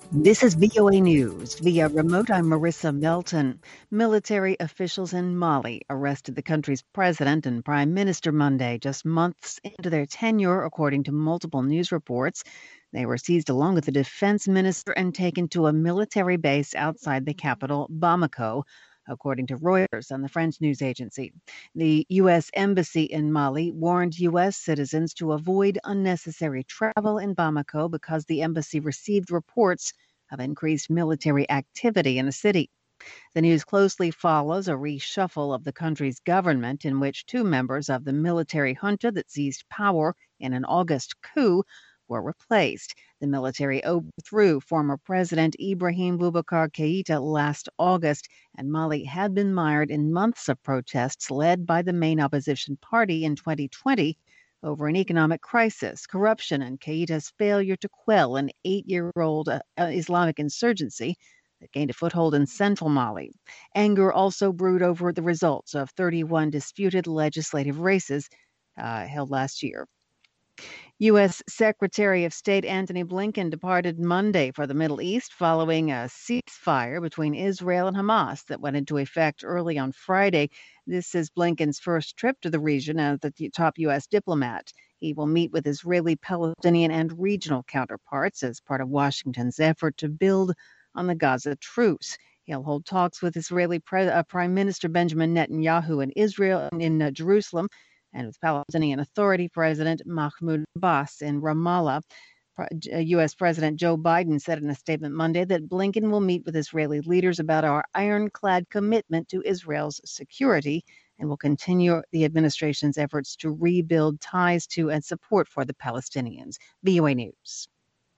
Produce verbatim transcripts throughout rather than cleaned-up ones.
This is V O A News. Via remote, I'm Marissa Melton. Military officials in Mali arrested the country's president and prime minister Monday, just months into their tenure, according to multiple news reports. They were seized along with the defense minister and taken to a military base outside the capital, Bamako, according to Reuters and the French news agency. The U S Embassy in Mali warned U S citizens to avoid unnecessary travel in Bamako because the embassy received reports of increased military activity in the city. The news closely follows a reshuffle of the country's government in which two members of the military junta that seized power in an August coup were replaced. The military overthrew former President Ibrahim Boubacar Keïta last August, and Mali had been mired in months of protests led by the main opposition party in twenty twenty over an economic crisis, corruption, and Keïta's failure to quell an eight-year-old uh, Islamic insurgency that gained a foothold in central Mali. Anger also brewed over the results of thirty-one disputed legislative races uh, held last year. U S. Secretary of State Antony Blinken departed Monday for the Middle East following a ceasefire between Israel and Hamas that went into effect early on Friday. This is Blinken's first trip to the region as the top U S diplomat. He will meet with Israeli, Palestinian, and regional counterparts as part of Washington's effort to build on the Gaza truce. He'll hold talks with Israeli Pre- uh, Prime Minister Benjamin Netanyahu in Israel and in uh, Jerusalem, and with Palestinian Authority President Mahmoud Abbas in Ramallah. U S. President Joe Biden said in a statement Monday that Blinken will meet with Israeli leaders about our ironclad commitment to Israel's security and will continue the administration's efforts to rebuild ties to and support for the Palestinians. V O A News.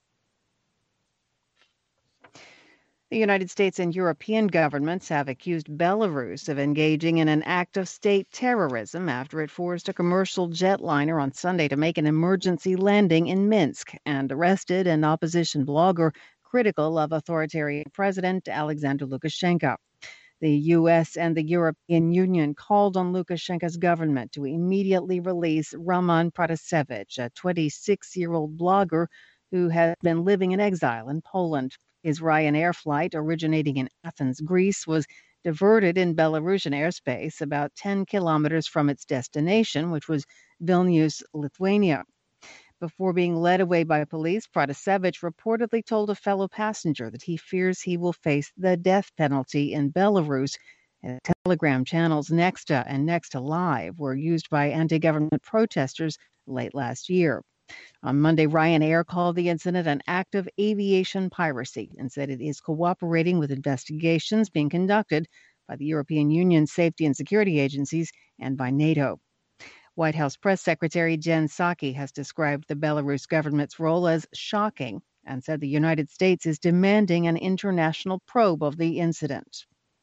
The United States and European governments have accused Belarus of engaging in an act of state terrorism after it forced a commercial jetliner on Sunday to make an emergency landing in Minsk and arrested an opposition blogger critical of authoritarian President Alexander Lukashenko. The U S and the European Union called on Lukashenko's government to immediately release Roman Protasevich, a twenty-six-year-old blogger who has been living in exile in Poland. His Ryanair flight, originating in Athens, Greece, was diverted in Belarusian airspace about ten kilometers from its destination, which was Vilnius, Lithuania. Before being led away by police, Protasevich reportedly told a fellow passenger that he fears he will face the death penalty in Belarus. And Telegram channels Nexta and Nexta Live were used by anti-government protesters late last year. On Monday, Ryanair called the incident an act of aviation piracy and said it is cooperating with investigations being conducted by the European Union's safety and security agencies and by NATO. White House Press Secretary Jen Psaki has described the Belarus government's role as shocking and said the United States is demanding an international probe of the incident.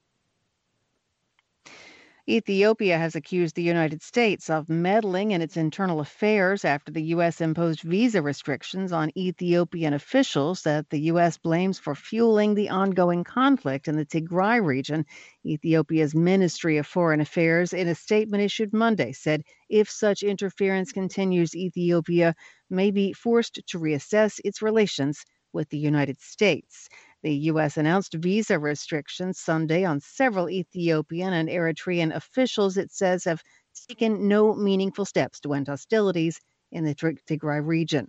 Ethiopia has accused the United States of meddling in its internal affairs after the U S imposed visa restrictions on Ethiopian officials that the U S blames for fueling the ongoing conflict in the Tigray region. Ethiopia's Ministry of Foreign Affairs, in a statement issued Monday, said if such interference continues, Ethiopia may be forced to reassess its relations with the United States. The U S announced visa restrictions Sunday on several Ethiopian and Eritrean officials it says have taken no meaningful steps to end hostilities in the Tigray region.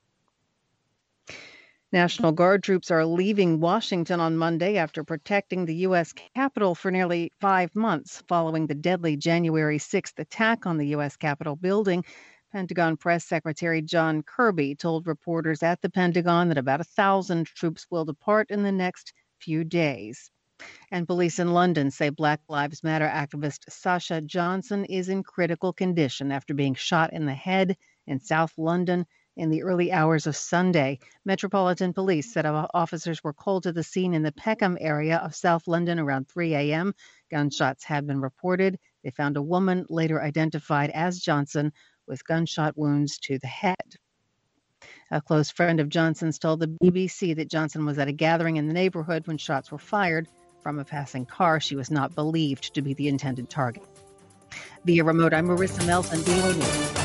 National Guard troops are leaving Washington on Monday after protecting the U S Capitol for nearly five months following the deadly January sixth attack on the U S Capitol building. Pentagon Press Secretary John Kirby told reporters at the Pentagon that about a thousand troops will depart in the next few days. And police in London say Black Lives Matter activist Sasha Johnson is in critical condition after being shot in the head in South London in the early hours of Sunday. Metropolitan Police said officers were called to the scene in the Peckham area of South London around three a.m. Gunshots had been reported. They found a woman later identified as Johnson with gunshot wounds to the head. A close friend of Johnson's told the B B C that Johnson was at a gathering in the neighborhood when shots were fired from a passing car. She was not believed to be the intended target. Via remote, I'm Marissa Melton, V O A News.